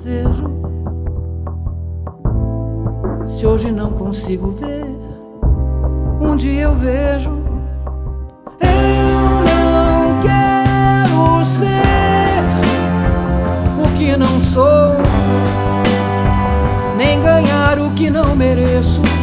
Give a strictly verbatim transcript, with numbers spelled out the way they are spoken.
desejo. Se hoje não consigo ver, um dia eu vejo. Eu não quero ser o que não sou, nem ganhar o que não mereço.